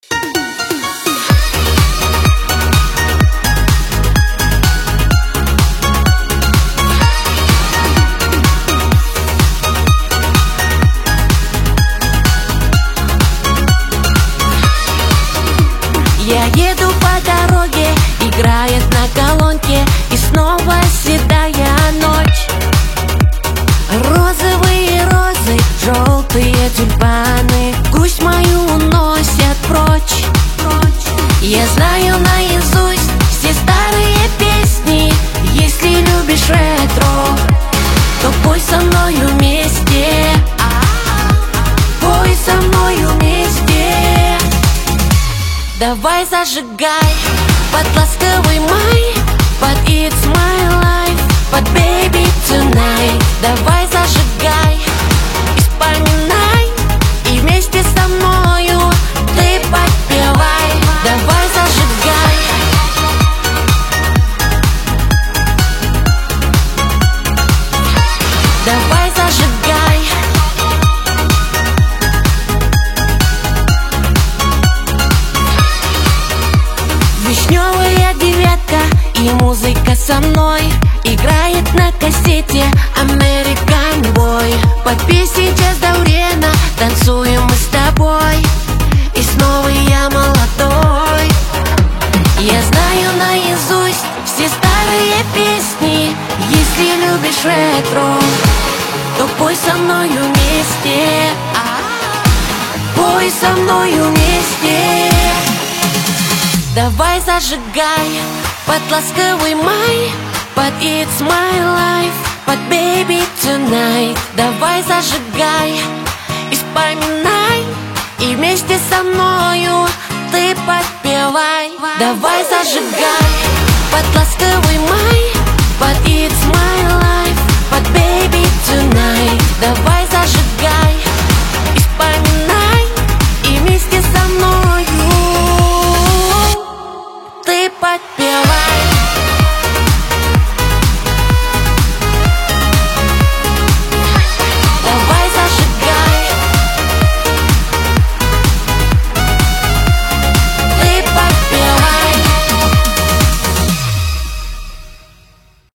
Я еду по дороге, играет на колонке, и снова седая ночь. Розовые розы, желтые тюльпаны грусть мою уносят прочь. Я знаю наизусть все старые песни. Если любишь ретро, то пой со мною вместе. Пой со мною вместе. Давай зажигай под ласковый май, под It's My Life, под Baby Tonight. Давай зажигай и вспоминай, и вместе со мною ты подпевай. Давай зажигай. Давай зажигай. Вишневая девятка и музыка со мной играет на кассете American Boy. Под песню Час Даурена танцуем мы с тобой, и снова я молодой. Я знаю наизусть все старые песни. Если любишь ретро, то пой со мною вместе. Пой со мною вместе. Давай зажигай под ласковый май, под It's My Life, под Baby Tonight. Давай зажигай и вспоминай, и вместе со мною ты подпевай. Давай зажигай под ласковый май.